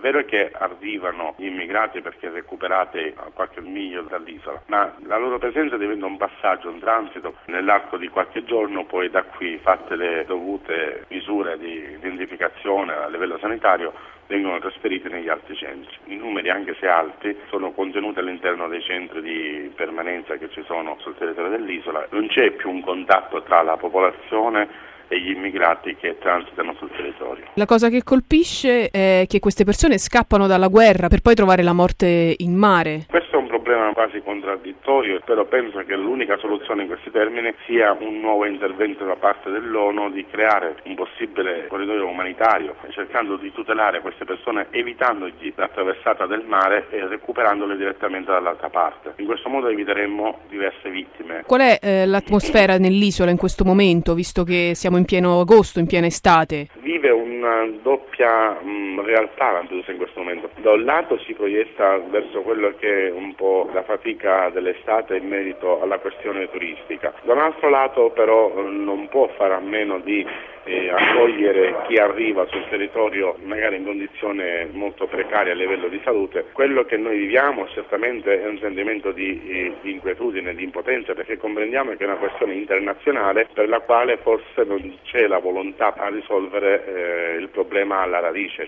vero che arrivano gli immigrati perché recuperati a qualche miglio dall'isola, ma la loro presenza diventa un passaggio, un transito. Nell'arco di qualche giorno, poi da qui, fatte le dovute misure di identificazione a livello sanitario, vengono trasferiti negli altri centri. I numeri, anche se alti, sono contenuti all'interno dei centri di permanenza che ci sono sul territorio dell'isola. Non c'è più un contatto tra la popolazione e gli immigrati che transitano sul territorio. La cosa che colpisce è che queste persone scappano dalla guerra per poi trovare la morte in mare. Questo è un problema quasi contraddittorio, però penso che l'unica soluzione in questi termini sia un nuovo intervento da parte dell'ONU di creare un possibile corridoio umanitario, cercando di tutelare queste persone, evitandogli la traversata del mare e recuperandole direttamente dall'altra parte. In questo modo eviteremmo diverse vittime. Qual è l'atmosfera nell'isola in questo momento, visto che siamo in pieno agosto, in piena estate? Vive una doppia realtà Lampedusa in questo momento. Da un lato si proietta verso quello che è un po' la fatica dell'estate in merito alla questione turistica. Da un altro lato però non può fare a meno di accogliere chi arriva sul territorio magari in condizione molto precaria a livello di salute. Quello che noi viviamo certamente è un sentimento di inquietudine, di impotenza, perché comprendiamo che è una questione internazionale per la quale forse non c'è la volontà a risolvere il problema alla radice.